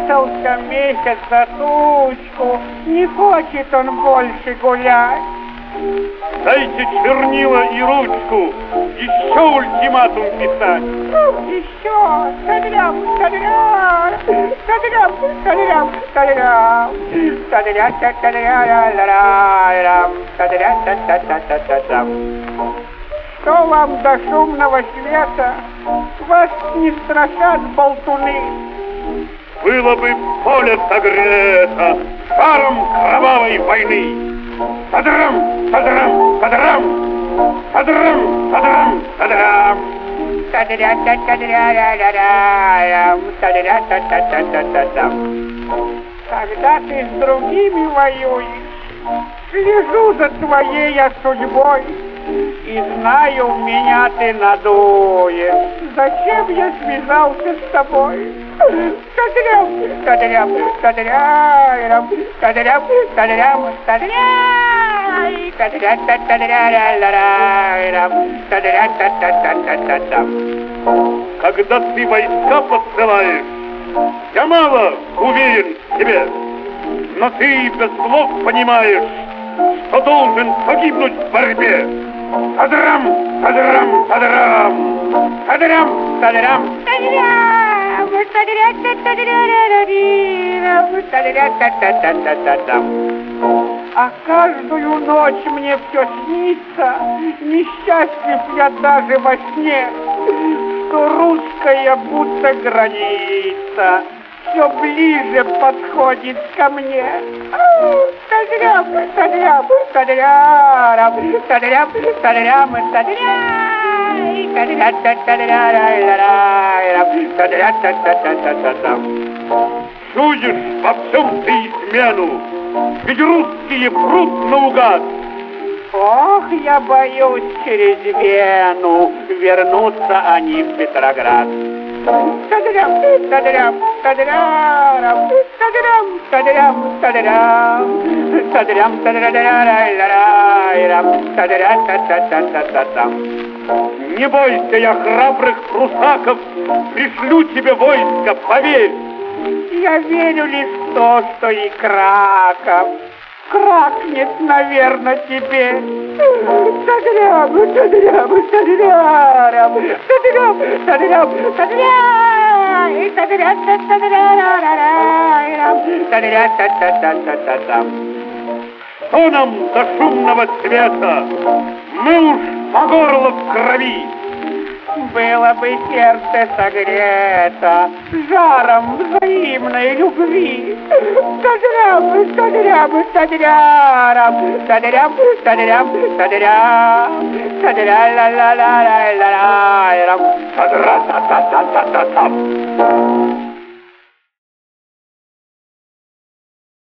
Спрятался месяц за тучку, не хочет он больше гулять. Дайте чернила и ручку, еще ультиматум писать. Еще, тадрям, тадрям, тадрям, тадрям, тадрям, тадрям, тадрям, тадрям, тадрям. Что вам до шумного света? Вас не страшат болтуны. Было бы поле согрето жаром кровавой войны. Тадрам, тадрам, тадрам, тадрам, тадрам, тадрам. Тадрям, тадрям, тадрям, тадрям. Когда ты с другими воюешь, слежу за твоей я судьбой. И знаю, меня ты надуешь. Зачем я связался с тобой? Тадрям, тадрям, тадрям, тадрям, тадрям, тадрям. Когда ты войска посылаешь, я мало уверен в тебе, но ты без слов понимаешь, что должен погибнуть в борьбе. Тадрам, тадрам, тадрам, тадрям, тадрям, тадрям. А каждую ночь мне все снится, несчастлив я даже во сне, что русская будто граница все ближе подходит ко мне. Тадрям, тадрям, тадрям, тадрям, тадрям, тадрям. Чуешь во всем ты измену, ведь русские прут наугад. Ох, я боюсь через Вену вернутся они в Петроград. Тадрям, тадрям, тадрям, тадрям, тадрям, тадрям, тадрям, тадрям, тадрям. Не бойся, я храбрых прусаков пришлю тебе войско, поверь. Я верю лишь в то, что и Краков кракнет, наверное, теперь. Тадрям, тадрям, тадрям, тадрям, тадрям, тадрям. Что нам до шумного света? Мы уж по горло в крови. Было бы сердце согрето жаром взаимной любви. Тадрям, тадрям, тадрям, тадрям, тадрям, тадрям, Тадра-та-та-та-та-та-там.